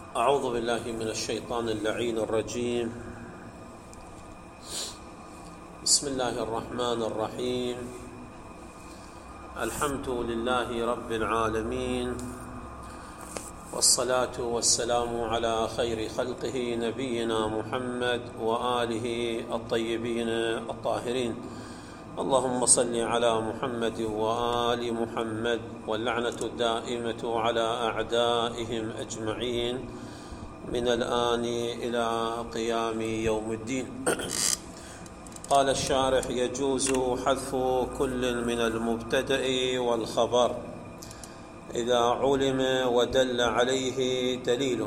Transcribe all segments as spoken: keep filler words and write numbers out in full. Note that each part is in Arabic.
أعوذ بالله من الشيطان اللعين الرجيم. بسم الله الرحمن الرحيم. الحمد لله رب العالمين، والصلاة والسلام على خير خلقه نبينا محمد وآله الطيبين الطاهرين. اللهم صل على محمد وآل محمد، واللعنة الدائمة على أعدائهم أجمعين من الآن إلى قيام يوم الدين. قال الشارح: يجوز حذف كل من المبتدأ والخبر إذا علم ودل عليه دليل.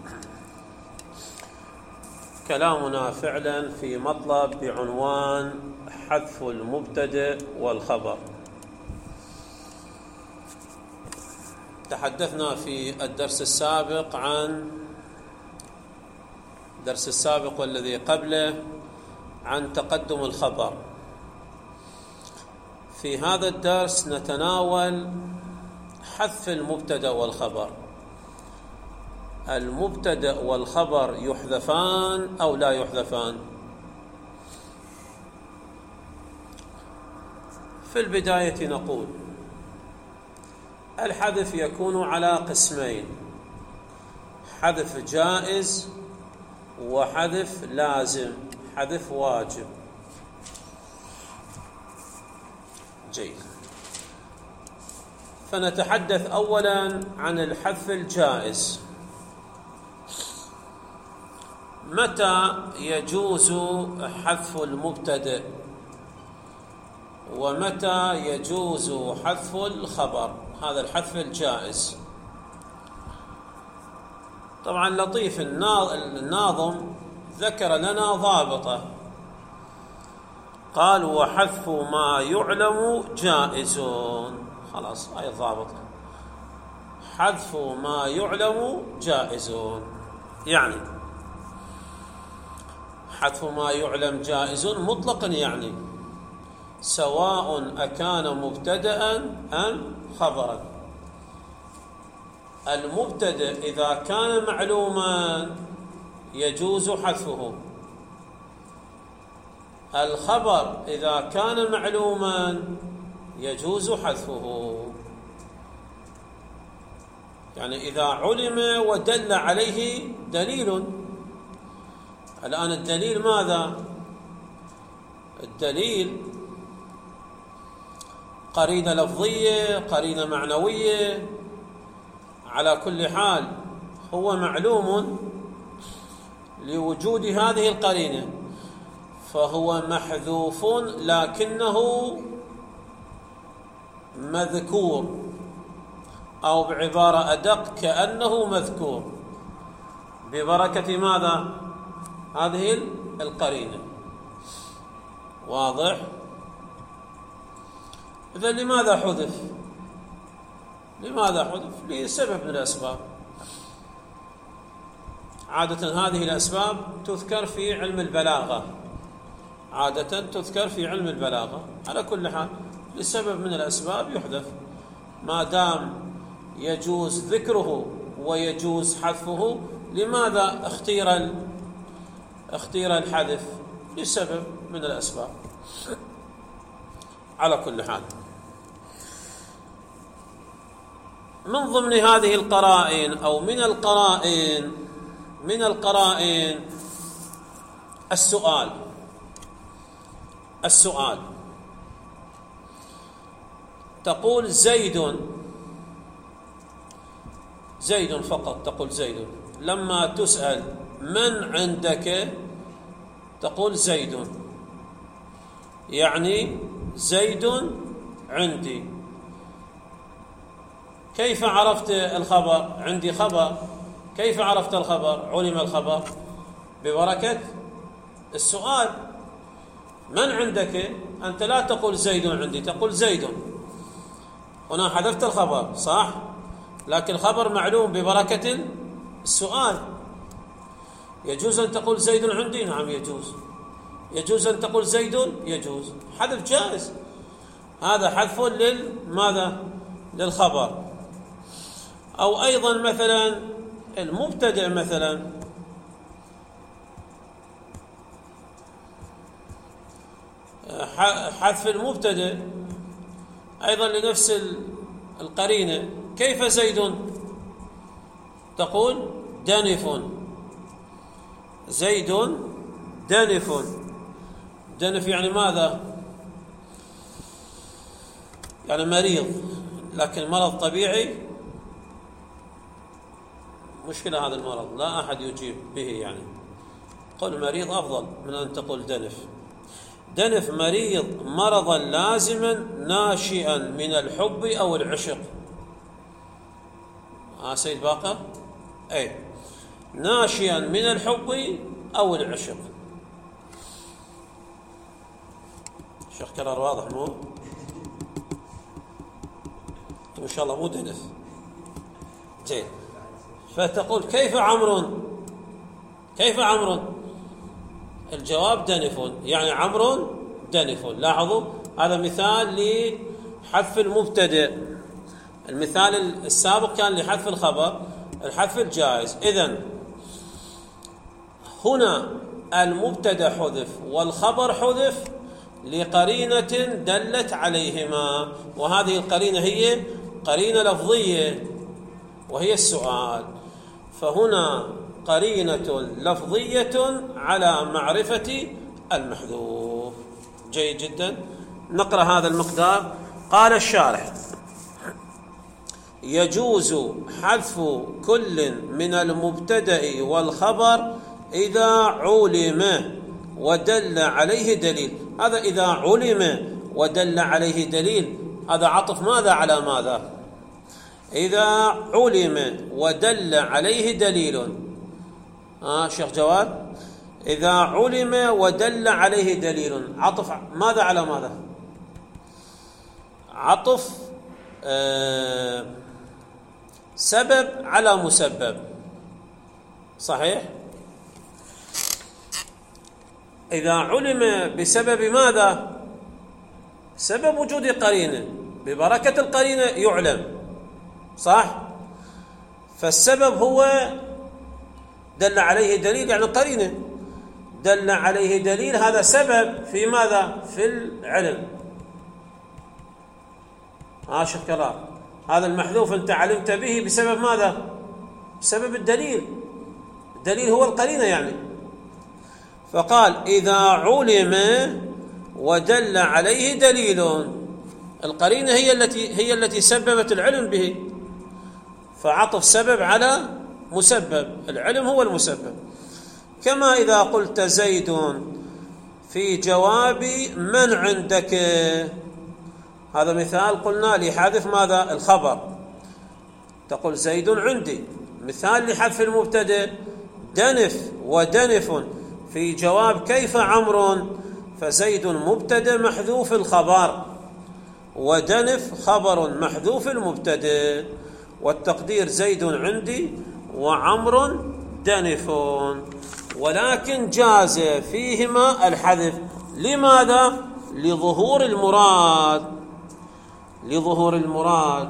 كلامنا فعلا في مطلب بعنوان حذف المبتدأ والخبر. تحدثنا في الدرس السابق عن الدرس السابق والذي قبله عن تقدم الخبر. في هذا الدرس نتناول حذف المبتدأ والخبر. المبتدأ والخبر يحذفان أو لا يحذفان؟ في البداية نقول الحذف يكون على قسمين: حذف جائز وحذف لازم، حذف واجب. جيد. فنتحدث أولا عن الحذف الجائز. متى يجوز حذف المبتدأ ومتى يجوز حذف الخبر؟ هذا الحذف الجائز. طبعا لطيف الناظم ذكر لنا ضابطه، قال: وحذف ما يعلم جائز. خلاص، هاي الضابطه، حذف ما يعلم جائز. يعني حذف ما يعلم جائز مطلقا، يعني سواء أكان مبتدأ أم خبرا. المبتدأ إذا كان معلوما يجوز حذفه، الخبر إذا كان معلوما يجوز حذفه. يعني إذا علم ودل عليه دليل. الآن الدليل ماذا؟ الدليل قرينة لفظية، قرينة معنوية، على كل حال هو معلوم لوجود هذه القرينة، فهو محذوف لكنه مذكور، أو بعبارة أدق كأنه مذكور ببركة ماذا؟ هذه القرينة. واضح؟ إذن لماذا حذف؟ لماذا حذف؟ لسبب من الأسباب. عادة هذه الأسباب تذكر في علم البلاغة، عادة تذكر في علم البلاغة. على كل حال لسبب من الأسباب يحذف، ما دام يجوز ذكره ويجوز حذفه. لماذا اختير اختير الحذف؟ لسبب من الأسباب. على كل حال، من ضمن هذه القرائن أو من القرائن من القرائن السؤال. السؤال تقول زيد، زيد فقط، تقول زيد. لما تسأل من عندك تقول زيد، يعني زيد عندي. كيف عرفت الخبر؟ عندي خبر. كيف عرفت الخبر؟ علم الخبر ببركة السؤال. من عندك؟ أنت لا تقول زيد عندي، تقول زيد. هنا حذفت الخبر صح، لكن الخبر معلوم ببركة السؤال. يجوز أن تقول زيد عندي؟ نعم يجوز. يجوز أن تقول زيد؟ يجوز. حذف جائز. هذا حذف للماذا؟ للخبر. أو أيضا مثلا المبتدأ مثلا حذف المبتدأ أيضا لنفس القرينة. كيف زيد؟ تقول دنف، زيد دنف. دنف يعني ماذا؟ يعني مريض، لكن مرض طبيعي مشكلة هذا المرض، لا أحد يجيب به، يعني قل مريض أفضل من أن تقول دنف. دنف مريض مرضا لازما ناشئا من الحب أو العشق. آه سيد باقر، أي ناشئا من الحب أو العشق. شيخ كرار واضح مو؟ إن شاء الله مو دنف. جيد. فتقول كيف عمرو؟ كيف عمرو؟ الجواب دنف، يعني عمرو دنف. لاحظوا هذا مثال لحذف المبتدئ. المثال السابق كان لحذف الخبر، الحذف الجائز. إذن هنا المبتدأ حذف والخبر حذف لقرينة دلت عليهما، وهذه القرينة هي قرينة لفظية وهي السؤال. فهنا قرينة لفظية على معرفة المحذوف. جيد جدا. نقرأ هذا المقدار. قال الشارح: يجوز حذف كل من المبتدأ والخبر إذا علم ودل عليه دليل. هذا إذا علم ودل عليه دليل، هذا عطف ماذا على ماذا؟ إذا علم ودل عليه دليل. آه شيخ جواد، إذا علم ودل عليه دليل، عطف ماذا على ماذا؟ عطف آه سبب على مسبب، صحيح؟ إذا علم بسبب ماذا؟ سبب وجود قرينة، ببركة القرينة يعلم، صح؟ فالسبب هو دل عليه دليل، يعني قرينة دل عليه دليل، هذا سبب في ماذا؟ في العلم. ها شيخ كرار، هذا المحذوف أنت علمت به بسبب ماذا؟ بسبب الدليل. الدليل هو القرينة يعني. فقال إذا علم ودل عليه دليل، القرينة هي التي هي التي سببت العلم به، فعطف سبب على مسبب، العلم هو المسبب. كما إذا قلت زيد في جواب من عندك، هذا مثال قلنا لحذف ماذا؟ الخبر. تقول زيد عندي، مثال لحذف المبتدأ. دنف ودنف في جواب كيف عمرو، فزيد مبتدأ محذوف الخبر، ودنف خبر محذوف المبتدأ، والتقدير زيد عندي وعمر دنف. ولكن جاز فيهما الحذف. لماذا؟ لظهور المراد، لظهور المراد.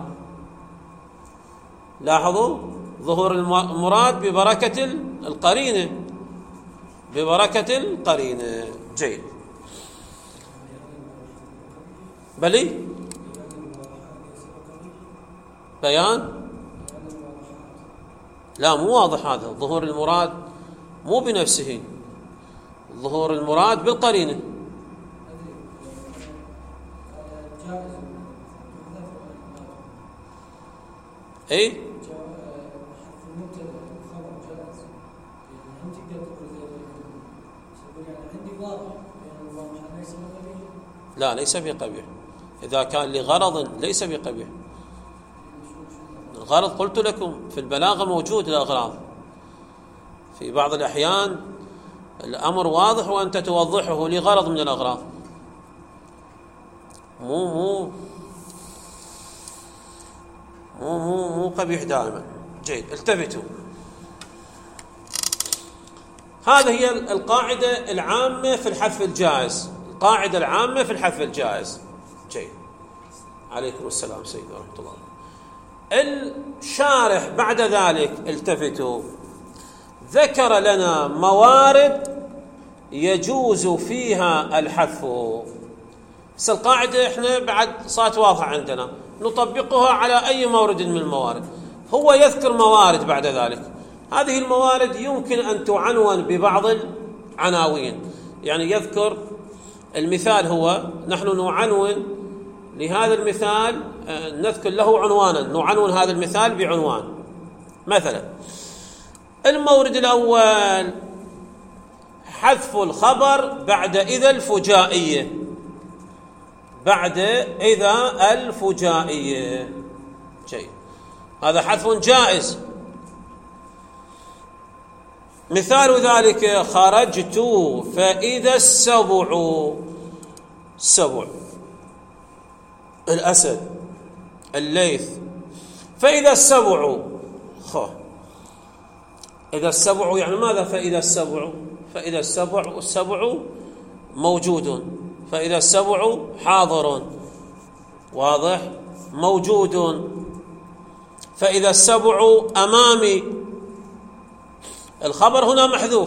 لاحظوا ظهور المراد ببركة القرينة، ببركة القرينة. جيد. بلي بيان، لا مو واضح هذا. ظهور المراد مو بنفسه، ظهور المراد بالقرينة. اي لا ليس بقبيح، إذا كان لغرض ليس بقبيح. الغرض قلت لكم في البلاغة موجود الأغراض، في بعض الأحيان الأمر واضح وأنت توضحه لغرض من الأغراض، مو مو مو مو, مو قبيح دائما. جيد. التفتوا. هذه هي القاعدة العامة في الحذف الجائز، القاعدة العامة في الحذف الجائز. جيد. عليكم السلام سيدي ورحمة الله. الشارح بعد ذلك التفتوا ذكر لنا موارد يجوز فيها الحذف. بس القاعدة احنا بعد صارت واضحة عندنا، نطبقها على أي مورد من الموارد. هو يذكر موارد بعد ذلك، هذه الموارد يمكن أن تعنون ببعض العناوين. يعني يذكر المثال، هو نحن نعنون لهذا المثال، نذكر له عنوانا، نعنون هذا المثال بعنوان. مثلا المورد الأول حذف الخبر بعد إذا الفجائية، بعد إذا الفجائية. جيد، هذا حذف جائز. مثال ذلك خرجت فإذا السبع، السبع الأسد، الليث. فإذا السبع، خ إذا السبع يعني ماذا؟ فإذا السبع، فإذا السبع، السبع موجود، فإذا السبع حاضر، واضح، موجود. فإذا السبع أمامي، الخبر هنا محذوف.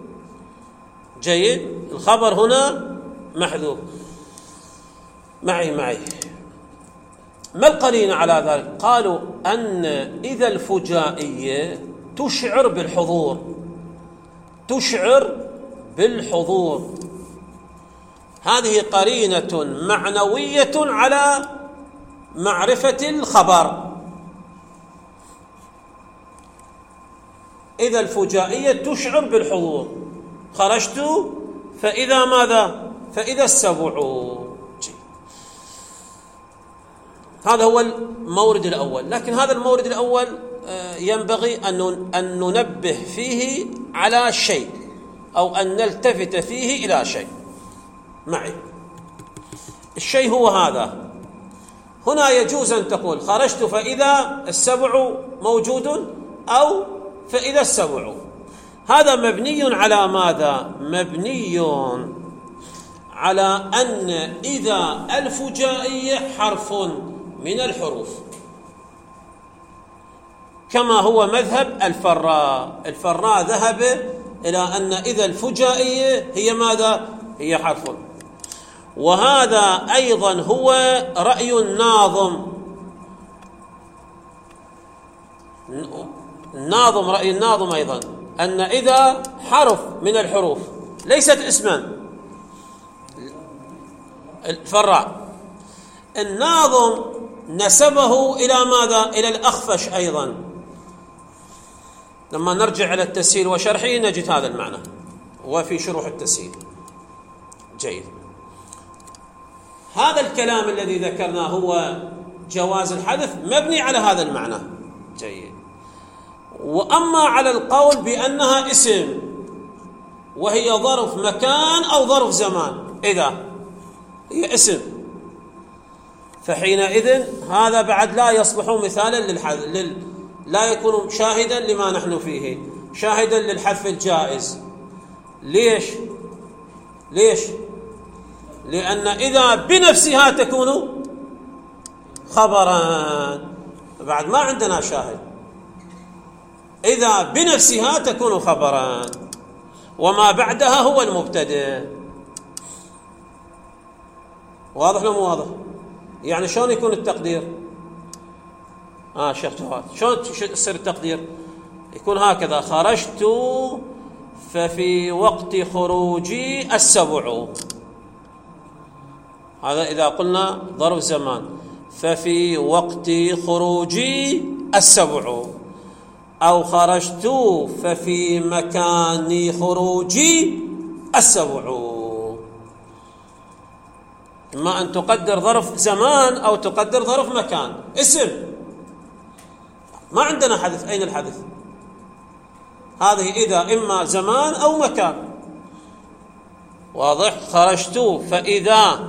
جيد، الخبر هنا محذوف. معي معي ما القرينة على ذلك؟ قالوا أن إذا الفجائية تشعر بالحضور، تشعر بالحضور. هذه قرينة معنوية على معرفة الخبر. إذا الفجائية تشعر بالحضور، خرجت فإذا ماذا؟ فإذا السبع. هذا هو المورد الأول. لكن هذا المورد الأول ينبغي أن ننبه فيه على شيء، أو أن نلتفت فيه إلى شيء. معي الشيء هو هذا. هنا يجوز أن تقول خرجت فإذا السبع موجود، أو فإذا السبع. هذا مبني على ماذا؟ مبني على أن إذا الفجائية حرف من الحروف، كما هو مذهب الفراء. الفراء ذهب إلى أن إذا الفجائية هي ماذا؟ هي حرف. وهذا أيضا هو رأي الناظم. الناظم رأي الناظم أيضا أن إذا حرف من الحروف، ليست اسما. الفراء الناظم نسبه إلى ماذا؟ إلى الأخفش أيضا. لما نرجع إلى التسهيل وشرحه نجد هذا المعنى، وفي شروح التسهيل. جيد، هذا الكلام الذي ذكرناه هو جواز الحذف مبني على هذا المعنى. جيد. وأما على القول بأنها اسم وهي ظرف مكان أو ظرف زمان، إذا هي اسم فحينئذ هذا بعد لا يصبح مثالا للحذف، لل... لا يكون شاهدا لما نحن فيه، شاهدا للحذف الجائز. ليش؟ ليش؟ لأن إذا بنفسها تكون خبرا، بعد ما عندنا شاهد. إذا بنفسها تكون خبرا، وما بعدها هو المبتدأ. واضح ولا مو واضح؟ يعني شلون يكون التقدير؟ آه شيخ جواد، شلون يصير التقدير؟ يكون هكذا: خرجت ففي وقت خروجي السبع. هذا إذا قلنا ظرف زمان، ففي وقت خروجي السبع. أو خرجت ففي مكان خروجي السبع. إما أن تقدر ظرف زمان أو تقدر ظرف مكان. اسم ما عندنا حذف، أين الحذف؟ هذه إذا إما زمان أو مكان. واضح؟ خرجت فإذا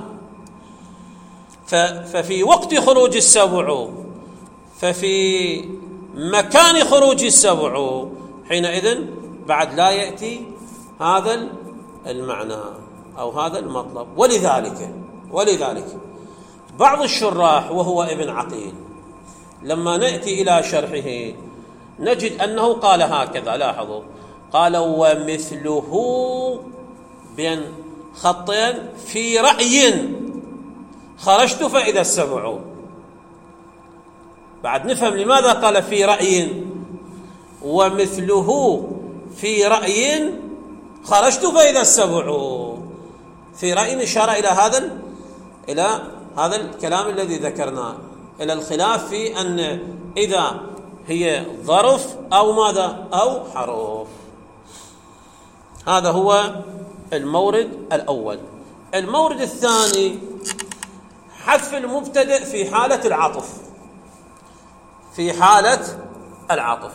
ففي وقت خروج السبع، ففي مكان خروج السبع، حينئذ بعد لا يأتي هذا المعنى أو هذا المطلب. ولذلك ولذلك بعض الشراح وهو ابن عقيل لما نأتي إلى شرحه نجد أنه قال هكذا، لاحظوا، قال ومثله بين خطين في رأي خرجت فإذا السبع. بعد نفهم لماذا قال في رأي، ومثله في رأي خرجت فإذا السبع. في رأي إشارة إلى هذا إلى هذا الكلام الذي ذكرناه، إلى الخلاف في أن إذا هي ظرف أو ماذا أو حرف. هذا هو المورد الأول. المورد الثاني حذف المبتدئ في حالة العطف. في حالة العطف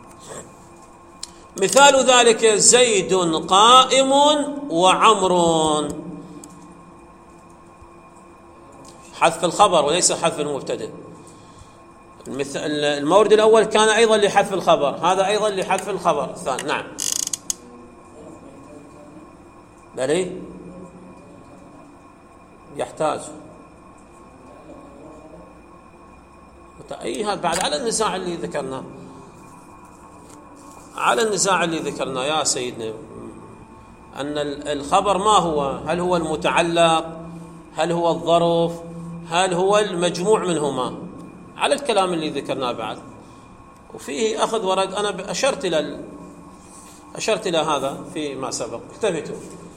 مثال ذلك زيد قائم وعمر، حذف الخبر وليس حذف المبتدئ. المورد الأول كان أيضا لحذف الخبر، هذا أيضا لحذف الخبر الثاني. نعم بلي يحتاج أي هذا بعد على النزاع اللي ذكرناه، على النزاع اللي ذكرناه يا سيدنا، أن الخبر ما هو، هل هو المتعلق، هل هو الظرف، هل هو المجموع منهما، على الكلام اللي ذكرناه بعد. وفيه أخذ ورد، أنا أشرت إلى ال... أشرت إلى هذا فيما سبق. اكتبتوا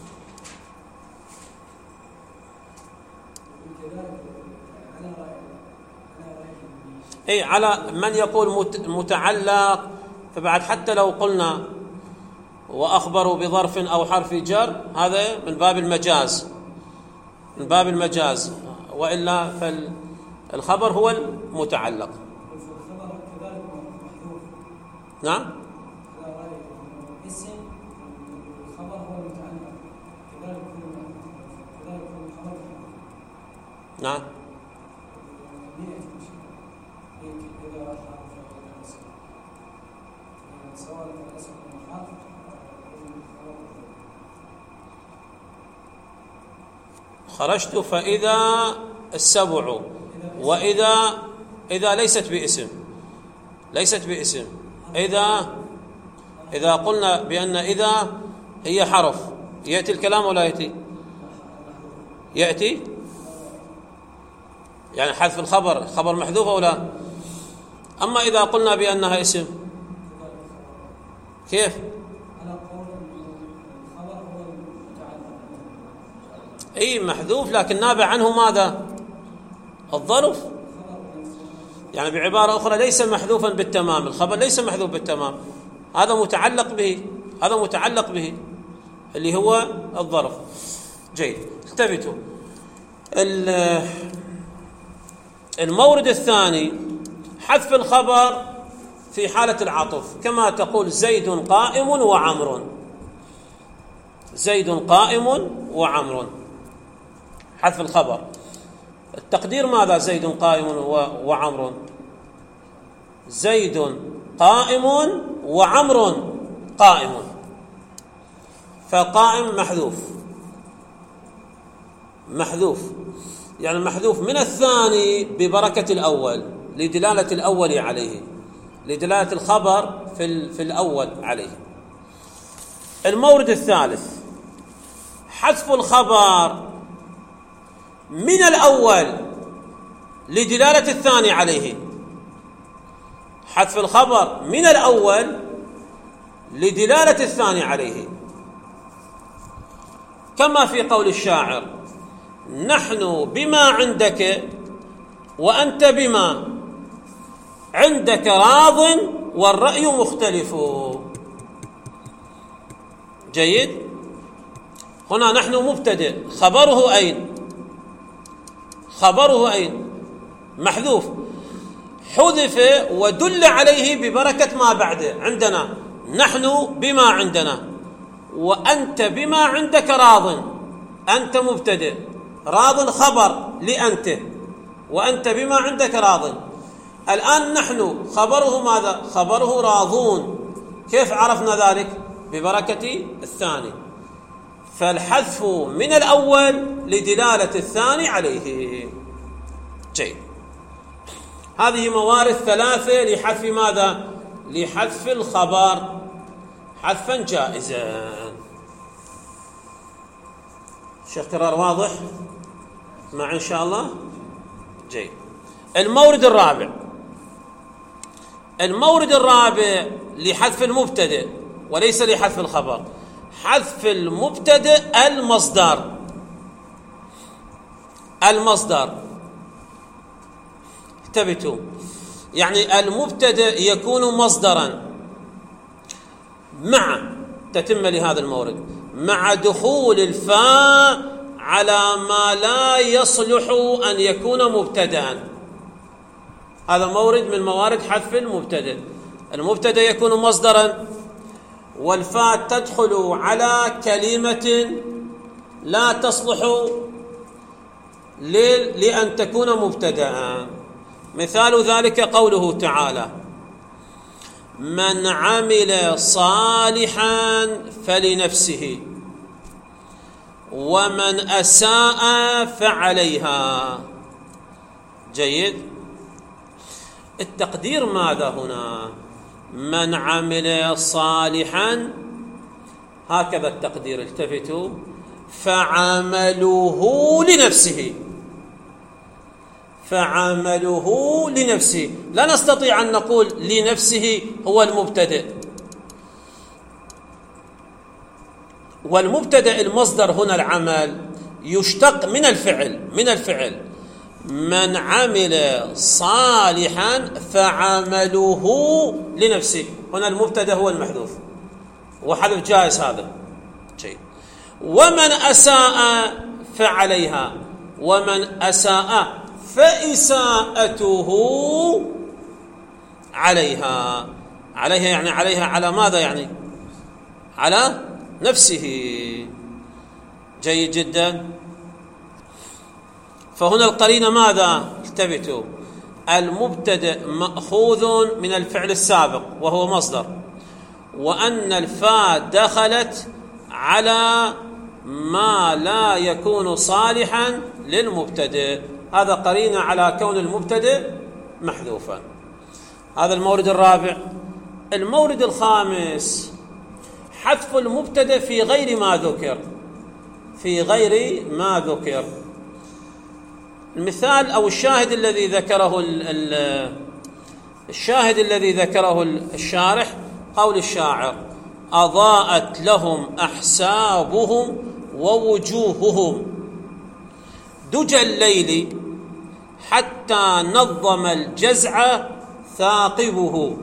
أي على من يقول متعلق، فبعد حتى لو قلنا وأخبروا بظرف أو حرف جر هذا من باب المجاز، من باب المجاز، وإلا فالخبر هو المتعلق. نعم نعم خرجت فإذا السبع، وإذا إذا ليست باسم، ليست باسم. إذا إذا قلنا بأن إذا هي حرف يأتي الكلام ولا يأتي؟ يأتي يعني حذف الخبر، خبر محذوف أو لا؟ أما إذا قلنا بأنها اسم كيف؟ أي محذوف، لكن نابع عنه ماذا؟ الظرف. يعني بعبارة أخرى ليس محذوفا بالتمام، الخبر ليس محذوف بالتمام، هذا متعلق به، هذا متعلق به اللي هو الظرف. جيد، التفتوا. المورد الثاني حذف الخبر في حالة العطف، كما تقول زيد قائم وعمر، زيد قائم وعمر، حذف الخبر. التقدير ماذا؟ زيد قائم وعمر، زيد قائم وعمر قائم، فقائم محذوف، محذوف يعني محذوف من الثاني ببركة الأول لدلالة الأول عليه، لدلالة الخبر في في الأول عليه. المورد الثالث حذف الخبر من الأول لدلالة الثاني عليه، حذف الخبر من الأول لدلالة الثاني عليه، كما في قول الشاعر نحن بما عندك وأنت بما عندك راض والرأي مختلف. جيد، هنا نحن مبتدئ، خبره أين؟ خبره أين؟ محذوف، حذف ودل عليه ببركة ما بعده. عندنا نحن بما عندنا، وأنت بما عندك راض، أنت مبتدئ، راض خبر لأنت، وأنت بما عندك راض. الآن نحن خبره ماذا؟ خبره راضون. كيف عرفنا ذلك؟ ببركة الثاني، فالحذف من الأول لدلالة الثاني عليه. جيد، هذه موارد ثلاثة لحذف ماذا؟ لحذف الخبر حذفا جائزا. شيخ كرار واضح مع إن شاء الله؟ جيد. المورد الرابع المورد الرابع لحذف المبتدئ وليس لحذف الخبر، حذف المبتدئ المصدر. المصدر انتبهوا، يعني المبتدئ يكون مصدرا مع تتم لهذا المورد مع دخول الفاء على ما لا يصلح أن يكون مبتدأ. هذا مورد من موارد حذف المبتدئ. المبتدأ يكون مصدرا والفاء تدخل على كلمة لا تصلح لأن تكون مبتدأ. مثال ذلك قوله تعالى: من عمل صالحا فلنفسه ومن أساء فعليها. جيد. التقدير ماذا هنا؟ من عمل صالحا، هكذا التقدير، التفتوا، فعمله لنفسه. فعمله لنفسه، لا نستطيع أن نقول لنفسه هو المبتدئ، والمبتدئ المصدر هنا العمل يشتق من الفعل من الفعل من عمل صالحا فعمله لنفسه. هنا المبتدأ هو المحذوف وحذف جائز هذا شيء. ومن أساء فعليها، ومن أساء فإساءته عليها. عليها يعني عليها على ماذا؟ يعني على نفسه. جيد جدا. فهنا القرينة ماذا؟ التفتوا، المبتدأ مأخوذ من الفعل السابق وهو مصدر، وأن الفاء دخلت على ما لا يكون صالحا للمبتدئ. هذا قرينة على كون المبتدئ محذوفا. هذا المورد الرابع. المورد الخامس حذف المبتدئ في غير ما ذكر في غير ما ذكر. المثال أو الشاهد الذي ذكره الشاهد الذي ذكره الشارح قول الشاعر: أضاءت لهم أحسابهم ووجوههم دجى الليل حتى نظم الجزع ثاقبه،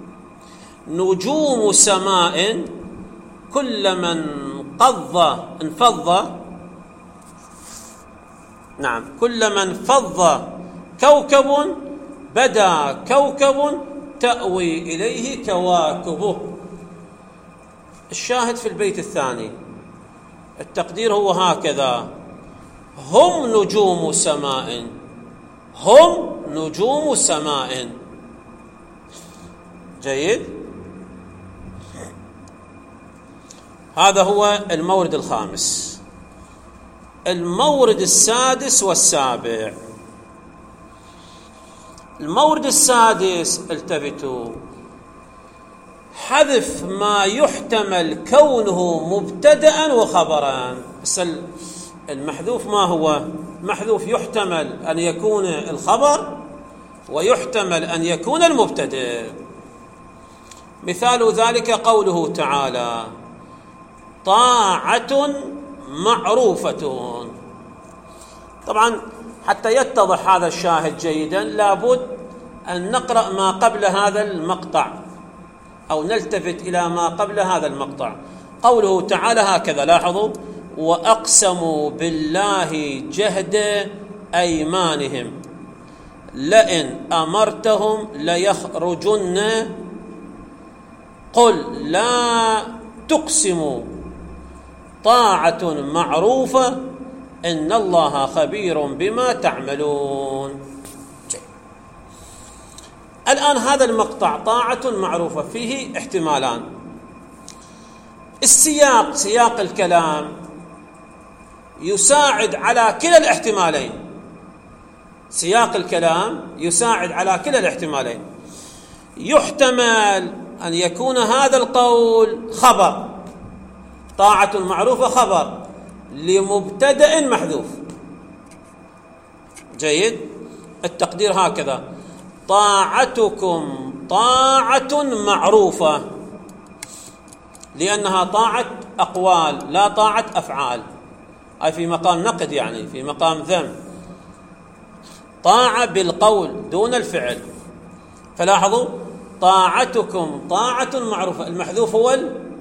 نجوم سماء كلما انقض انفض نعم كلما انفض كوكب بدا كوكب تأوي إليه كواكبه. الشاهد في البيت الثاني التقدير هو هكذا: هم نجوم سماء هم نجوم سماء. جيد. هذا هو المورد الخامس. المورد السادس والسابع. المورد السادس التفتوا، حذف ما يحتمل كونه مبتدأ وخبرا. المحذوف ما هو؟ محذوف يحتمل أن يكون الخبر ويحتمل أن يكون المبتدأ. مثال ذلك قوله تعالى: طاعة معروفة. طبعا حتى يتضح هذا الشاهد جيدا لابد أن نقرأ ما قبل هذا المقطع أو نلتفت إلى ما قبل هذا المقطع. قوله تعالى هكذا، لاحظوا: وأقسموا بالله جهد أيمانهم لئن أمرتهم ليخرجن قل لا تقسموا طاعة معروفة إن الله خبير بما تعملون. الآن هذا المقطع طاعة معروفة فيه احتمالان. السياق سياق الكلام يساعد على كلا الاحتمالين. سياق الكلام يساعد على كلا الاحتمالين. يحتمل أن يكون هذا القول خبر، طاعة معروفة خبر لمبتدأ محذوف. جيد، التقدير هكذا: طاعتكم طاعة معروفة، لأنها طاعة أقوال لا طاعة أفعال، أي في مقام نقد، يعني في مقام ذم، طاعة بالقول دون الفعل. فلاحظوا: طاعتكم طاعة معروفة، المحذوف هو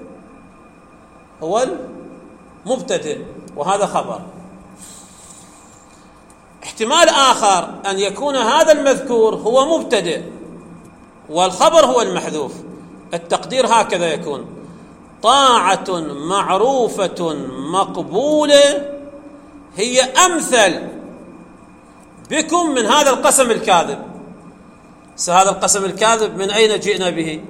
هو المبتدئ وهذا خبر. احتمال آخر أن يكون هذا المذكور هو مبتدئ والخبر هو المحذوف. التقدير هكذا يكون: طاعة معروفة مقبولة هي أمثل بكم من هذا القسم الكاذب. هذا القسم الكاذب من أين جئنا به؟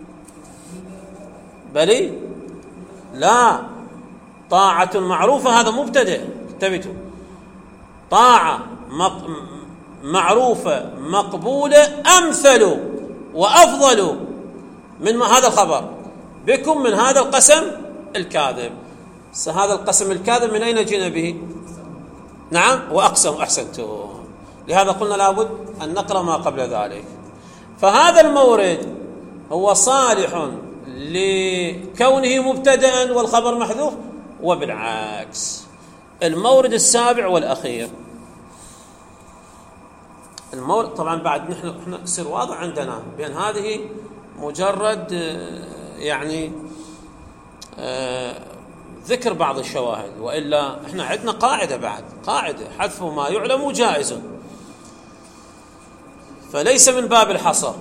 بلي لا، طاعة معروفة هذا مبتدئ، انتبهوا، طاعة معروفة مقبولة أمثل وأفضل من هذا الخبر بكم من هذا القسم الكاذب. هذا القسم الكاذب من أين جئنا به؟ نعم، وأقسم، أحسنتم. لهذا قلنا لابد أن نقرأ ما قبل ذلك. فهذا المورد هو صالح لكونه مبتدأ والخبر محذوف، وبالعكس. المورد السابع والأخير، المورد طبعا بعد نحن احنا يصير واضح عندنا بأن هذه مجرد يعني ذكر بعض الشواهد، وإلا احنا عندنا قاعدة، بعد قاعدة: حذف ما يعلم جائز، فليس من باب الحصر.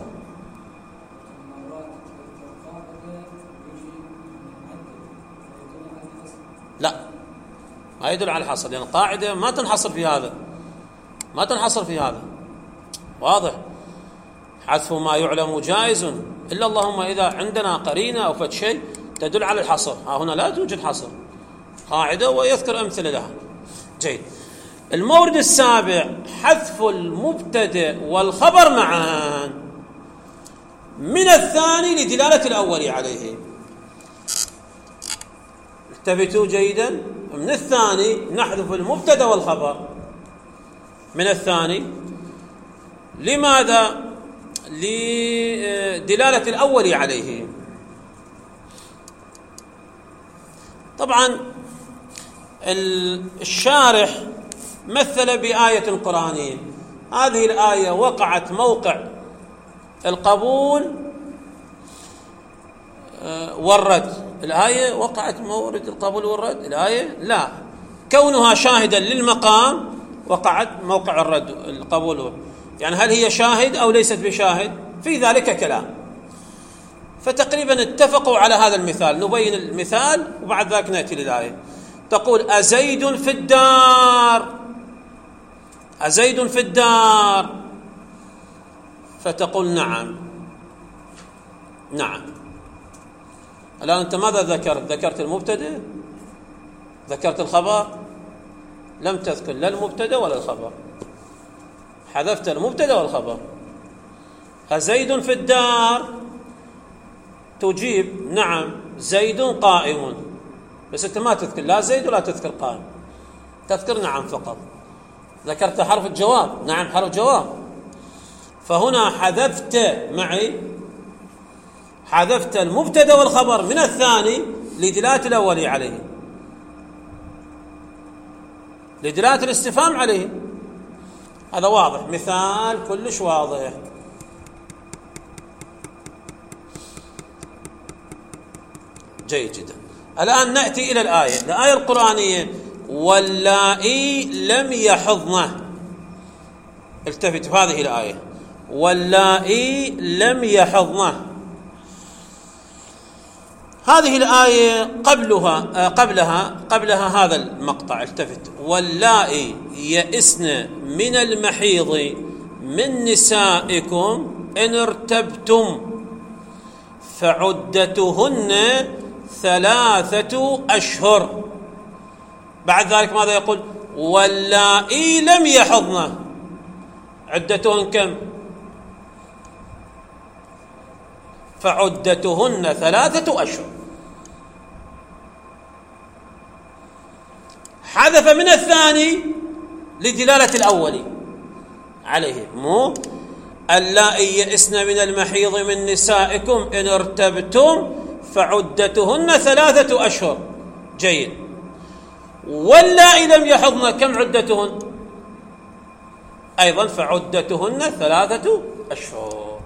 لا، ما يدل على الحصر، لأن القاعدة ما تنحصر في هذا، ما تنحصر في هذا، واضح. حذف ما يعلم جائز، إلا اللهم إذا عندنا قرينة أو فد شيء تدل على الحصر. ها هنا لا توجد حصر، قاعدة ويذكر أمثلة لها. جيد. المورد السابع: حذف المبتدأ والخبر معا من الثاني لدلالة الأول عليه. التفتوا جيدا، من الثاني نحذف المبتدأ والخبر من الثاني. لماذا؟ لدلالة الأول عليه. طبعا الشارح مثل بآية قرآنية، هذه الآية وقعت موقع القبول والرد. الآية وقعت مورد القبول والرد؟ الآية لا، كونها شاهدا للمقام وقعت موقع الرد القبول. يعني هل هي شاهد أو ليست بشاهد؟ في ذلك كلام. فتقريبا اتفقوا على هذا المثال. نبين المثال وبعد ذلك نأتي للآية. تقول: أزيد في الدار، أزيد في الدار، فتقول: نعم نعم. الآن أنت ماذا ذكرت؟ ذكرت المبتدأ؟ ذكرت الخبر؟ لم تذكر لا المبتدأ ولا الخبر، حذفت المبتدأ والخبر. أزيد في الدار، تجيب: نعم زيد قائم، بس أنت ما تذكر لا زيد ولا تذكر قائم، تذكر نعم فقط. ذكرت حرف الجواب، نعم حرف جواب. فهنا حذفت معي، حذفت المبتدأ والخبر من الثاني لدلالة الأول عليه، لدلالة الاستفهام عليه. هذا واضح، مثال كلش واضح. جيد جدا. الآن نأتي إلى الآية، الآية القرآنية: واللائي لم يحضن. التفتوا هذه الآية: واللائي لم يحضن. هذه الآية قبلها قبلها قبلها هذا المقطع. التفت: واللائي يئسن من المحيض من نسائكم إن ارتبتم فعدتهن ثلاثة أشهر. بعد ذلك ماذا يقول؟ واللائي لم يحضن. عدتهن كم؟ فعدتهن ثلاثة أشهر. حذف من الثاني لدلالة الأول عليه، مو اللائي يئسن من المحيض من نسائكم إن ارتبتم فعدتهن ثلاثة أشهر. جيد. واللائي لم يحضن كم عدتهن؟ أيضا فعدتهن ثلاثة أشهر.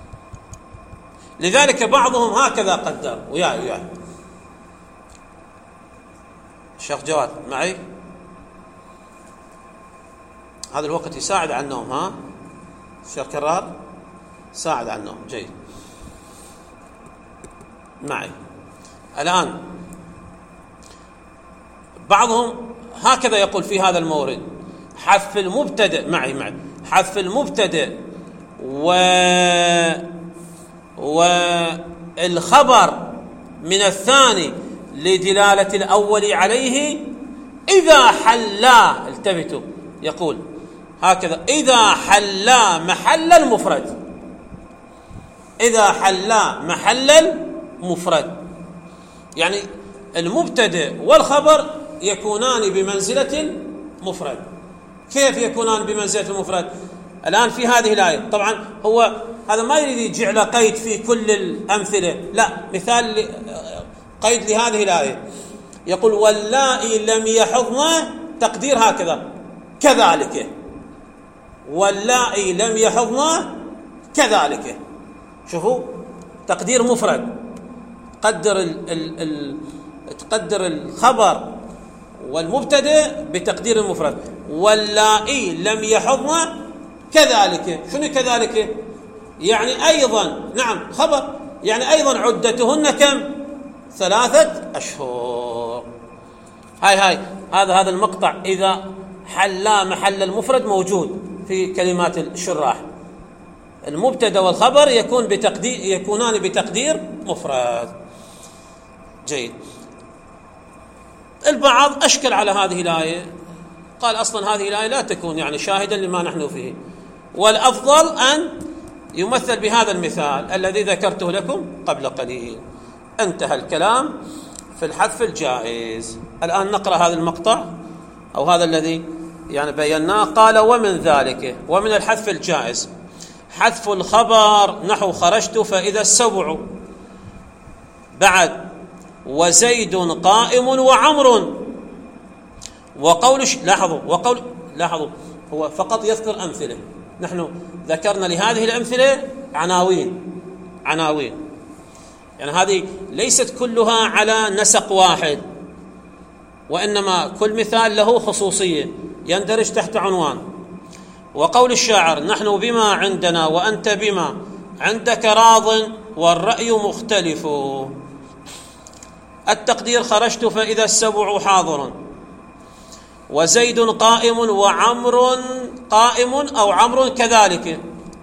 لذلك بعضهم هكذا قدر. ويا ويا الشيخ جواد معي؟ هذا الوقت يساعد على النوم. ها الشيخ كرار ساعد على النوم. جيد معي. الآن بعضهم هكذا يقول في هذا المورد: حذف المبتدأ معي معي حذف المبتدأ و والخبر من الثاني لدلالة الأول عليه إذا حلا، التفتوا، يقول هكذا: إذا حلا محل المفرد، إذا حلا محل المفرد، يعني المبتدأ والخبر يكونان بمنزلة المفرد. كيف يكونان بمنزلة المفرد؟ الآن في هذه الآية، طبعا هو هذا ما يريد يجعل قيد في كل الأمثلة، لا، مثال قيد لهذه الآية. يقول: واللائي لم يحضن، تقدير هكذا كذلك، واللائي لم يحضن كذلك. شوفوا تقدير مفرد، قدر ال ال ال تقدر الخبر والمبتدأ بتقدير المفرد. واللائي لم يحضن كذلك. شنو كذلك؟ يعني أيضا، نعم خبر، يعني أيضا عدتهن كم؟ ثلاثة أشهر. هاي هاي هذا هذا المقطع إذا حلا محل المفرد موجود في كلمات الشراح. المبتدا والخبر يكون بتقدير يكونان بتقدير مفرد. جيد. البعض أشكل على هذه الآية، قال أصلا هذه الآية لا تكون يعني شاهدا لما نحن فيه، والأفضل أن يمثل بهذا المثال الذي ذكرته لكم قبل قليل. انتهى الكلام في الحذف الجائز. الآن نقرأ هذا المقطع أو هذا الذي يعني بيناه. قال: ومن ذلك، ومن الحذف الجائز حذف الخبر نحو خرجت فإذا السبع، بعد وزيد قائم وعمر، وقول ش... لاحظوا وقول لاحظوا هو فقط يذكر أمثلة، نحن ذكرنا لهذه الأمثلة عناوين عناوين يعني هذه ليست كلها على نسق واحد، وإنما كل مثال له خصوصية يندرج تحت عنوان. وقول الشاعر: نحن بما عندنا وأنت بما عندك راض والرأي مختلف. التقدير: خرجت فإذا السبع حاضر، وزيد قائم وعمر قائم أو عمر كذلك،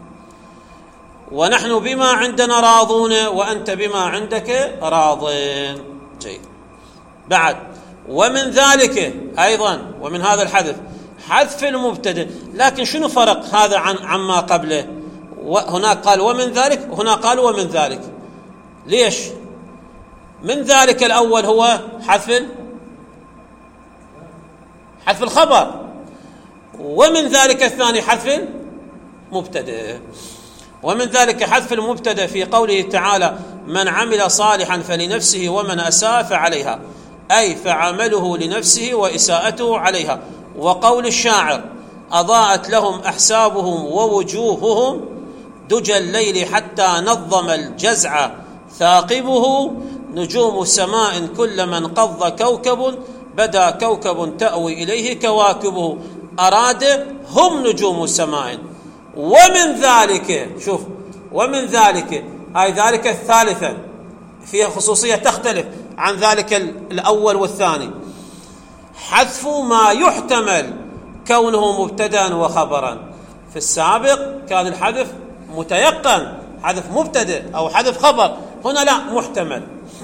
ونحن بما عندنا راضون وأنت بما عندك راض. جيد. بعد ومن ذلك أيضا، ومن هذا الحذف حذف المبتدأ، لكن شنو فرق هذا عن عما قبله؟ هناك قال ومن ذلك، وهنا قال ومن ذلك. ليش؟ من ذلك الأول هو حذف حذف الخبر، ومن ذلك الثاني حذف المبتدأ. ومن ذلك حذف المبتدأ في قوله تعالى: من عمل صالحا فلنفسه ومن أساء فعليها، أي فعمله لنفسه وإساءته عليها. وقول الشاعر: أضاءت لهم أحسابهم ووجوههم دجى الليل حتى نظم الجزع ثاقبه، نجوم سماء كل من قض كوكب بدا كوكب تأوي إليه كواكبه، أراد هم نجوم سماء. ومن ذلك، شوف ومن ذلك، هاي ذلك الثالثة فيها خصوصية تختلف عن ذلك الأول والثاني. حذف ما يحتمل كونه مبتدا وخبرا. في السابق كان الحذف متيقن، حذف مبتدا أو حذف خبر، هنا لا، محتمل.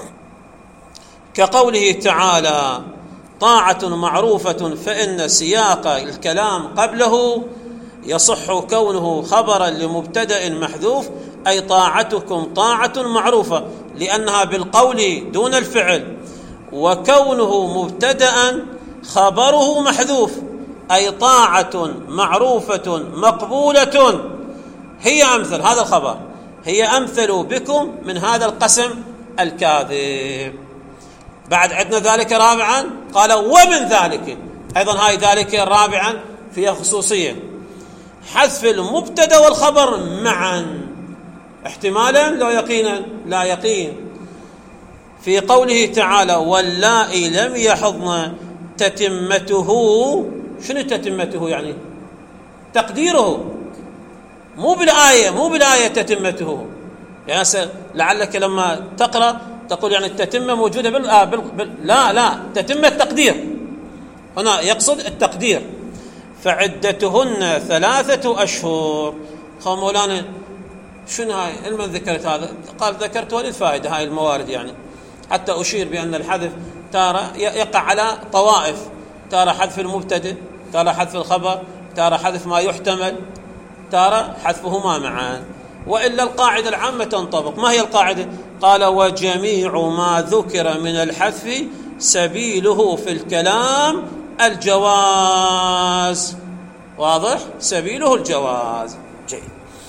كقوله تعالى: طاعة معروفة فإن سياق الكلام قبله يصح كونه خبرا لمبتدأ محذوف، أي طاعتكم طاعة معروفة لأنها بالقول دون الفعل، وكونه مبتدأ خبره محذوف، أي طاعة معروفة مقبولة هي أمثل هذا الخبر، هي أمثل بكم من هذا القسم الكاذب. بعد عندنا ذلك رابعا، قال ومن ذلك أيضا، هاي ذلك رابعا فيها خصوصية، حذف المبتدا والخبر معا، احتمالا لو يقينا، لا يقين، في قوله تعالى واللائي لم يحضن تتمته. شنو تتمته يعني؟ تقديره، مو بالآية، مو بالآية تتمته. يعني لعلك لما تقرأ تقول يعني التتمة موجودة بال... بال... بال... لا لا، تتمة التقدير، هنا يقصد التقدير. فعدتهن ثلاثة أشهر. قال مولانا شنو هاي؟ المن ذكرت هذا؟ قال ذكرتها للفائدة، هاي الموارد يعني حتى أشير بأن الحذف تارة يقع على طوائف، تارة حذف المبتدئ، تارة حذف الخبر، تارة حذف ما يحتمل، تارة حذفهما معا، وإلا القاعدة العامة تنطبق. ما هي القاعدة؟ قال وجميع ما ذكر من الحذف سبيله في الكلام الجواز. واضح؟ سبيله الجواز. جيد.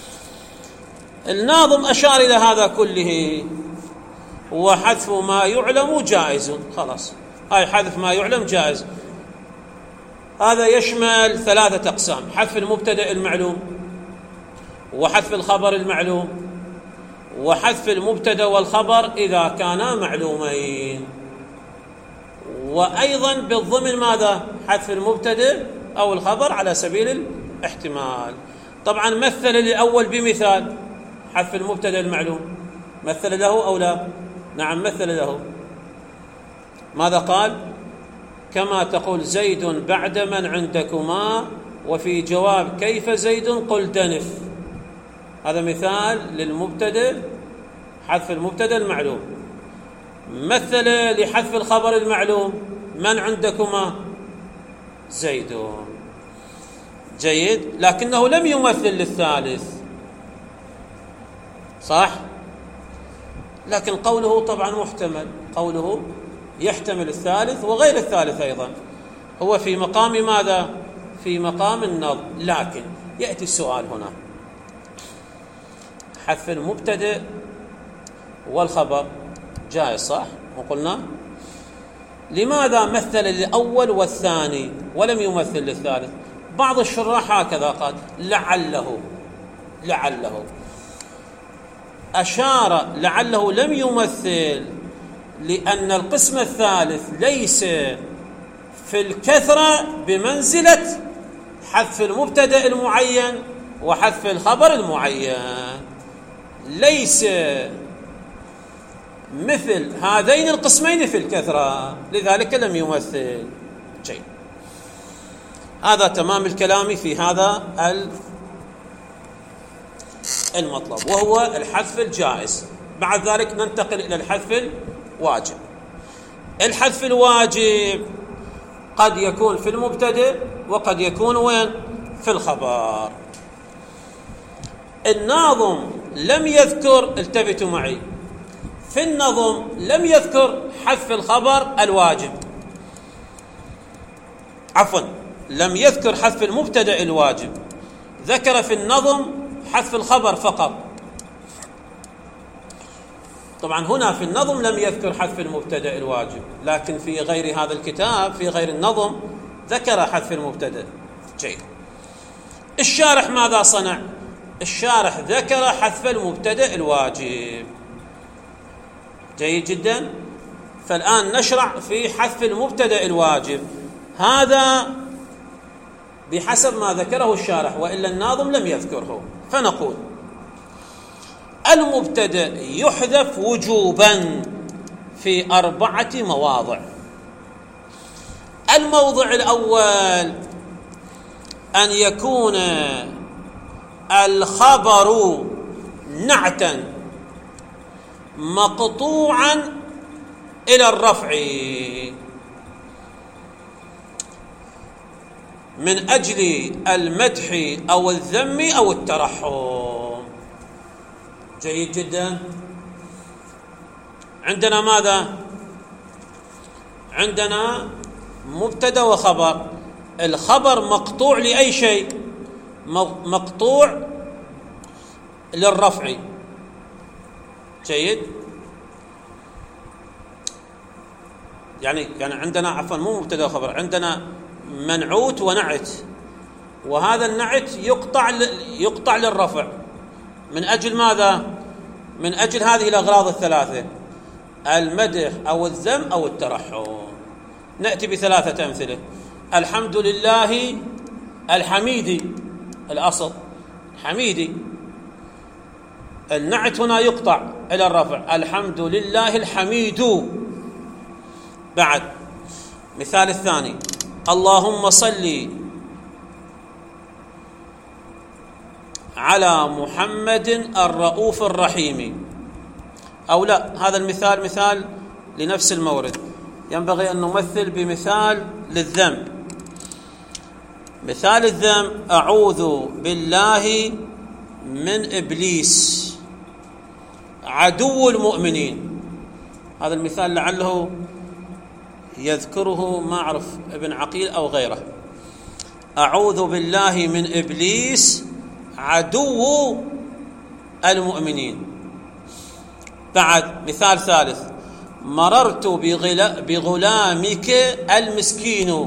الناظم أشار إلى هذا كله، وحذف ما يعلم جائز. خلاص، هاي حذف ما يعلم جائز. هذا يشمل ثلاثة أقسام: حذف المبتدأ المعلوم، وحذف الخبر المعلوم، وحذف المبتدأ والخبر إذا كانا معلومين، وأيضا بالضمن ماذا؟ حذف المبتدأ أو الخبر على سبيل الاحتمال. طبعا مثل الأول بمثال حذف المبتدأ المعلوم، مثل له أو لا؟ نعم مثل له. ماذا قال؟ كما تقول زيد بعد من عندكما، وفي جواب كيف زيد قل دنف. هذا مثال للمبتدأ، حذف المبتدأ المعلوم. مثل لحذف الخبر المعلوم من عندكما؟ زيد. جيد. لكنه لم يمثل للثالث، صح؟ لكن قوله طبعا محتمل، قوله يحتمل الثالث وغير الثالث أيضا، هو في مقام ماذا؟ في مقام النظم. لكن يأتي السؤال هنا، حذف المبتدأ والخبر جائز صح؟ وقلنا لماذا مثل الأول والثاني ولم يمثل للثالث؟ بعض الشراح هكذا قال لعله، لعله أشار لعله لم يمثل لأن القسم الثالث ليس في الكثرة بمنزلة حذف المبتدأ المعين وحذف الخبر المعين، ليس مثل هذين القسمين في الكثرة، لذلك لم يمثل. شيء هذا تمام الكلام في هذا المطلب، وهو الحذف الجائز. بعد ذلك ننتقل إلى الحذف الواجب. الحذف الواجب قد يكون في المبتدأ وقد يكون وين؟ في الخبر. الناظم لم يذكر، التفتوا معي، في النظم لم يذكر حذف الخبر الواجب، عفوا لم يذكر حذف المبتدأ الواجب، ذكر في النظم حذف الخبر فقط. طبعا هنا في النظم لم يذكر حذف المبتدأ الواجب، لكن في غير هذا الكتاب، في غير النظم، ذكر حذف المبتدأ. جيد. الشارح ماذا صنع؟ الشارح ذكر حذف المبتدأ الواجب. جيد جدا. فالآن نشرع في حذف المبتدأ الواجب، هذا بحسب ما ذكره الشارح، وإلا الناظم لم يذكره. فنقول المبتدأ يحذف وجوبا في أربعة مواضع. الموضع الأول أن يكون الخبر نعتا مقطوعا إلى الرفع. من أجل المدح أو الذم أو الترحم. جيد جدا. عندنا ماذا؟ عندنا مبتدأ وخبر. الخبر مقطوع لأي شيء؟ مقطوع للرفع. جيد. يعني يعني عندنا عفوا مو مبتدأ وخبر، عندنا منعوت ونعت، وهذا النعت يقطع يقطع للرفع من أجل ماذا؟ من أجل هذه الأغراض الثلاثة: المدح أو الذم أو الترحم. نأتي بثلاثة أمثلة. الحمد لله الحميدي، الأصل حميدي، النعت هنا يقطع إلى الرفع: الحمد لله الحميد. بعد مثال الثاني: اللهم صل على محمد الرؤوف الرحيم. أو لا، هذا المثال مثال لنفس المورد، ينبغي أن نمثل بمثال للذم. مثال الذم: أعوذ بالله من إبليس عدو المؤمنين. هذا المثال لعله يذكره ما أعرف ابن عقيل أو غيره. أعوذ بالله من إبليس عدو المؤمنين. بعد مثال ثالث: مررت بغلامك المسكين.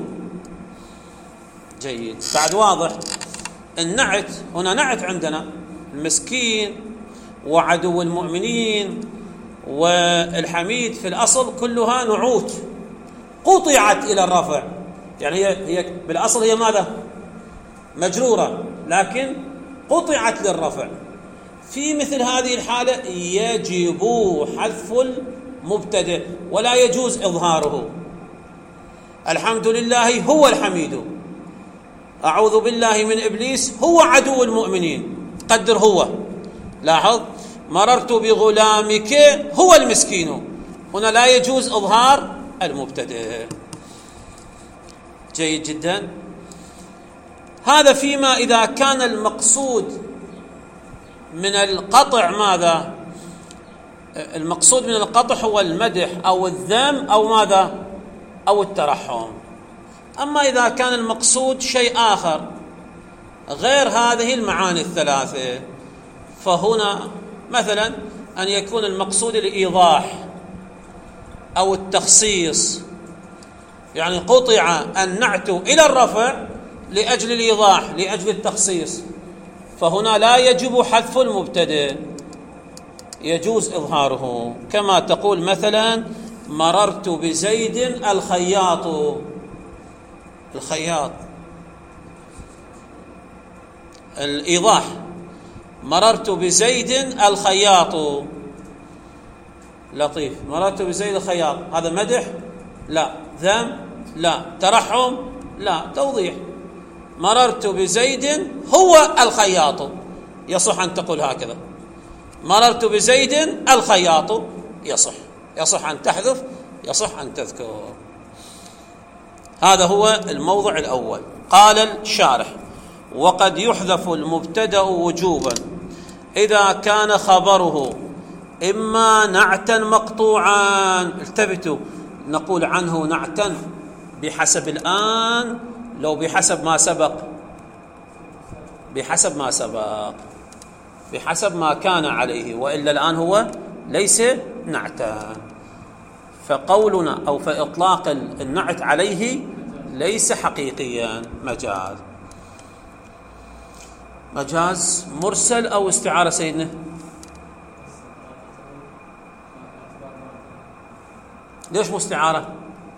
جيد. بعد واضح النعت هنا، نعت عندنا المسكين وعدو المؤمنين والحميد في الأصل كلها نعوت قطعت إلى الرفع، يعني هي هي بالأصل هي ماذا؟ مجرورة، لكن قطعت للرفع. في مثل هذه الحالة يجب حذف المبتدأ ولا يجوز إظهاره. الحمد لله هو الحميد، أعوذ بالله من إبليس هو عدو المؤمنين، قدر هو. لاحظ: مررت بغلامك هو المسكين، هنا لا يجوز إظهار المبتدأ. جيد جدا. هذا فيما إذا كان المقصود من القطع ماذا؟ المقصود من القطع هو المدح أو الذم أو ماذا؟ أو الترحم. أما إذا كان المقصود شيء آخر غير هذه المعاني الثلاثة، فهنا مثلا أن يكون المقصود الإيضاح أو التخصيص، يعني قطع النعت إلى الرفع لأجل الإيضاح لأجل التخصيص، فهنا لا يجب حذف المبتدأ، يجوز إظهاره. كما تقول مثلا: مررت بزيد الخياط. الخياط الإيضاح: مررت بزيد الخياط. لطيف. مررت بزيد الخياط، هذا مدح؟ لا. ذم؟ لا. ترحم؟ لا. توضيح. مررت بزيد هو الخياط، يصح أن تقول هكذا: مررت بزيد الخياط، يصح يصح أن تحذف، يصح أن تذكر. هذا هو الموضع الأول. قال الشارح: وقد يحذف المبتدأ وجوبا إذا كان خبره إما نعتا مقطوعا. التفتوا، نقول عنه نعتا بحسب الآن لو بحسب ما سبق؟ بحسب ما سبق، بحسب ما كان عليه، وإلا الآن هو ليس نعتا. فقولنا أو فإطلاق النعت عليه ليس حقيقيا، مجاز. مجاز مرسل أو استعارة سيدنا؟ ليش مو استعارة؟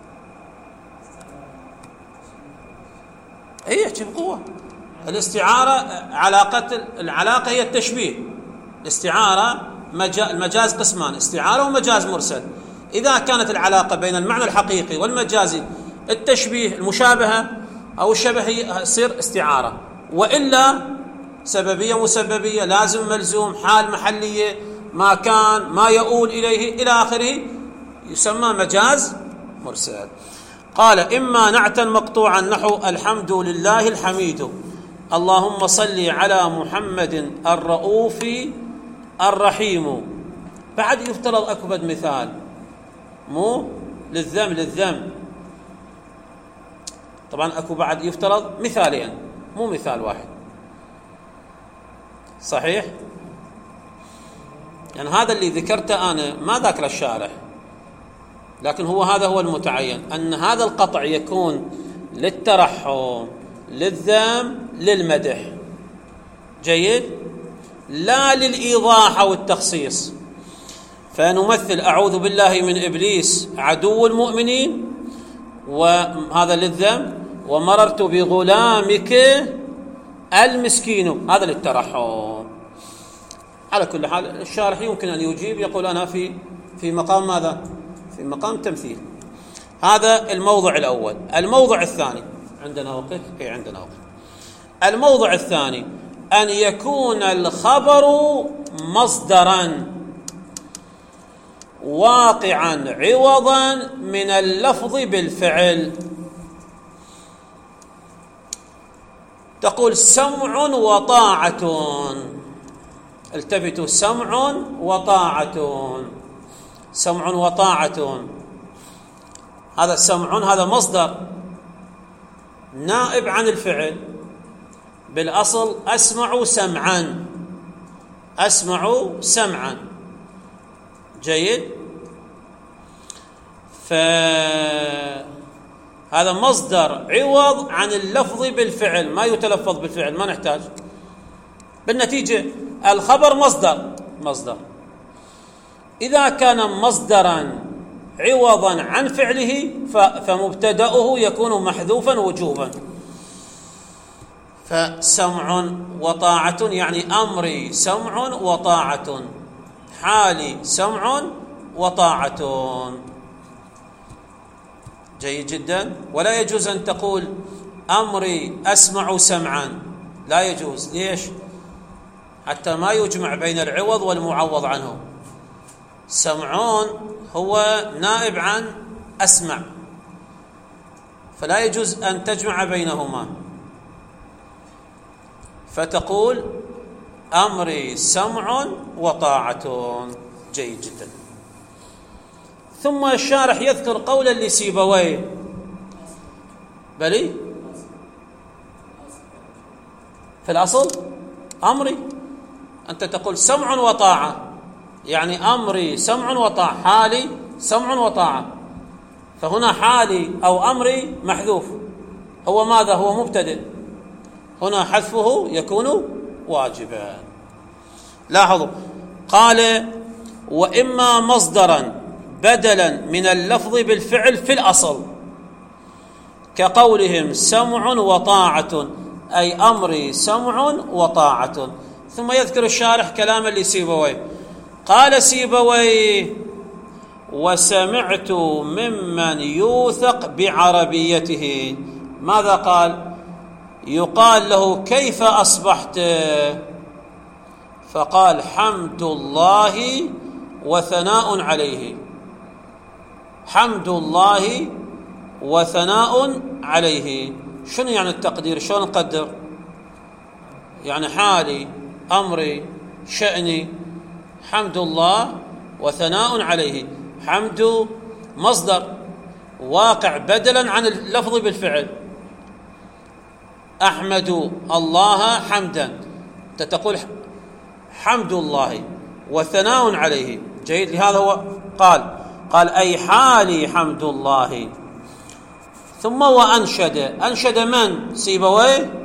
هي بقوة. الاستعارة علاقة العلاقة هي التشبيه. الاستعارة المجاز قسمان: استعارة ومجاز مرسل. إذا كانت العلاقة بين المعنى الحقيقي والمجازي التشبيه، المشابهة أو الشبه، يصير استعارة. وإلا سببية مسببية، لازم ملزوم، حال محلية، ما كان، ما يؤول إليه إلى آخره، يسمى مجاز مرسل. قال إما نعتا مقطوعا نحو الحمد لله الحميد، اللهم صل على محمد الرؤوف الرحيم. بعد يفترض أكبد مثال، مو للذم للذم، طبعا أكو بعد يفترض مثالين مو مثال واحد، صحيح؟ يعني هذا اللي ذكرته أنا ما ذاكر الشارح، لكن هو هذا هو المتعين، أن هذا القطع يكون للترحم، للذم، للمدح، جيد، لا للإيضاح أو التخصيص. فنمثل أعوذ بالله من إبليس عدو المؤمنين، وهذا للذم، ومررت بغلامك المسكين، هذا للترحم. على كل حال الشارح يمكن أن يجيب، يقول أنا في في مقام ماذا؟ في مقام تمثيل. هذا الموضع الأول. الموضع الثاني، عندنا وقت؟ إيه عندنا وقت. الموضع الثاني أن يكون الخبر مصدرا واقعا عوضا من اللفظ بالفعل. تقول سمع وطاعة، التفتوا، سمع وطاعة، سمع وطاعة، هذا سمع هذا مصدر نائب عن الفعل، بالأصل أسمع سمعا، أسمع سمعا، جيد. فهذا مصدر عوض عن اللفظ بالفعل، ما يتلفظ بالفعل، ما نحتاج. بالنتيجة الخبر مصدر مصدر إذا كان مصدرا عوضا عن فعله فمبتدأه يكون محذوفا وجوبا. فسمع وطاعة يعني أمري سمع وطاعة، حالي سمع وطاعة، جيد جدا. ولا يجوز أن تقول أمري أسمع سمعا، لا يجوز. ليش؟ حتى ما يجمع بين العوض والمعوض عنه. سمعون هو نائب عن أسمع، فلا يجوز أن تجمع بينهما، فتقول أمري سمع وطاعة، جيد جدا. ثم الشارح يذكر قولا لسيبويه، بلي في الأصل أمري، أنت تقول سمع وطاعة، يعني أمري سمع وطاعة، حالي سمع وطاعة، فهنا حالي أو أمري محذوف، هو ماذا؟ هو مبتدئ، هنا حذفه يكون واجبا. لاحظوا، قال وإما مصدرا بدلا من اللفظ بالفعل في الأصل، كقولهم سمع وطاعة، أي أمري سمع وطاعة. ثم يذكر الشارح كلاما لسيبويه، قال سيبويه وسمعت ممن يوثق بعربيته. ماذا قال؟ يقال له كيف أصبحت؟ فقال حمد الله وثناء عليه، حمد الله وثناء عليه. شنو يعني التقدير؟ شلون نقدر؟ يعني حالي أمري شأني حمد الله وثناء عليه. حمد مصدر واقع بدلا عن اللفظ بالفعل، أحمد الله حمدا، تقول حمد الله وثناء عليه، جيد. لهذا هو قال قال أي حالي حمد الله. ثم وأنشد، أنشد من؟ سيبويه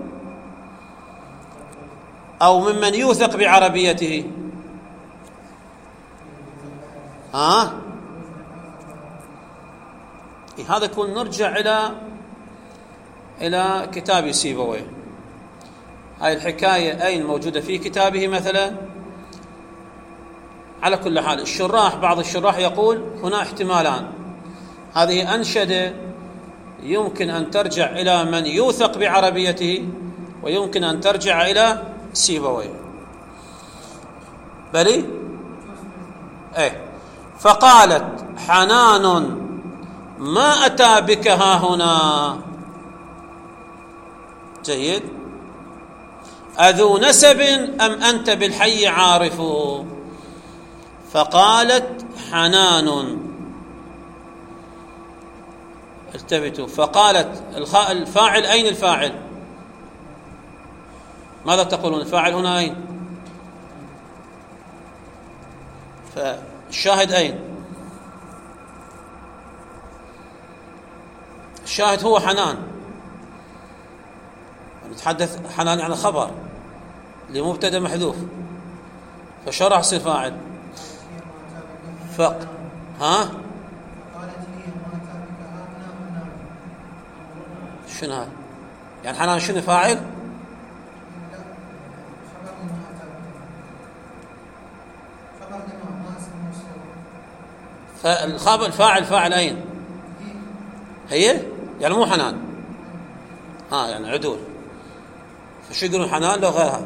أو ممن يوثق بعربيته؟ ها آه؟ إيه هذا يكون نرجع إلى إلى كتاب سيبويه. هاي الحكاية أين موجودة؟ في كتابه مثلا. على كل حال الشراح، بعض الشراح يقول هنا احتمالان، هذه أنشدة يمكن أن ترجع إلى من يوثق بعربيته، ويمكن أن ترجع إلى سيبويه، بلي؟ ايه. فقالت حنان ما أتى بك ها هنا. جيد. أذو نسب أم أنت بالحي عارف؟ فقالت حنان. التفتوا. فقالت الفاعل أين الفاعل؟ ماذا تقولون؟ الفاعل هنا أين؟ فالشاهد أين؟ الشاهد هو حنان. نتحدث حنان عن خبر لمبتدا محذوف، فشرح يصير فاعل. فق ها شنو هذا؟ يعني حنان شنو فاعل؟ فالخبر الفاعل فاعل أين؟ هي يعني مو حنان. ها يعني عدول. فشو يقولون حنان لو غيرها؟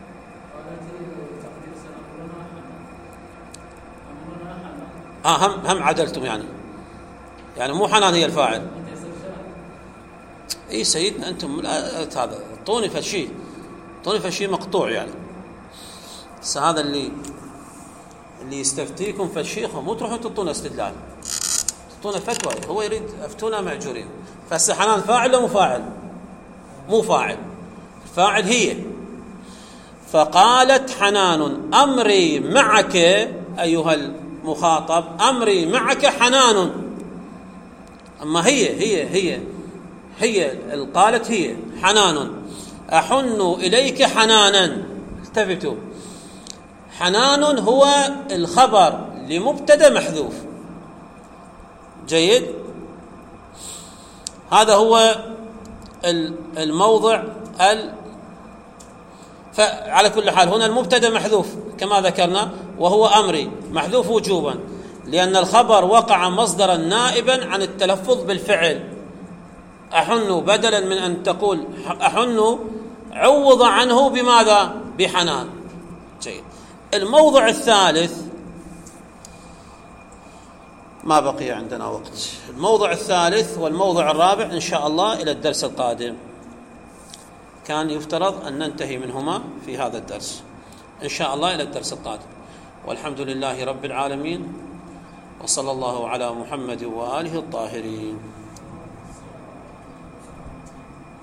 اه هم هم عدلتم يعني يعني مو حنان هي الفاعل. اي سيدنا انتم هذا اعطوني فشي اعطوني فشي مقطوع يعني. بس هذا اللي اللي يستفتيكم فالشيخ مو تروحون تعطونا استدلال، تعطونا فتوى. هو يريد افتونا معجورين. فهسه حنان فاعل ولا مو فاعل؟ مو فاعل. الفاعل هي. فقالت حنان أمري معك أيها المخاطب، أمري معك حنان. أما هي هي هي هي قالت هي حنان أحن إليك حنانا. التفتوا. حنان هو الخبر لمبتدا محذوف. جيد. هذا هو الموضع ال فعلى كل حال هنا المبتدا محذوف كما ذكرنا، وهو أمري محذوف وجوبا، لأن الخبر وقع مصدرا نائبا عن التلفظ بالفعل. أحن بدلا من أن تقول أحن عوض عنه بماذا؟ بحنان. جيد. الموضع الثالث ما بقي عندنا وقت. الموضع الثالث والموضع الرابع إن شاء الله إلى الدرس القادم. كان يفترض أن ننتهي منهما في هذا الدرس إن شاء الله إلى الدرس القادم. والحمد لله رب العالمين، وصلى الله على محمد وآله الطاهرين.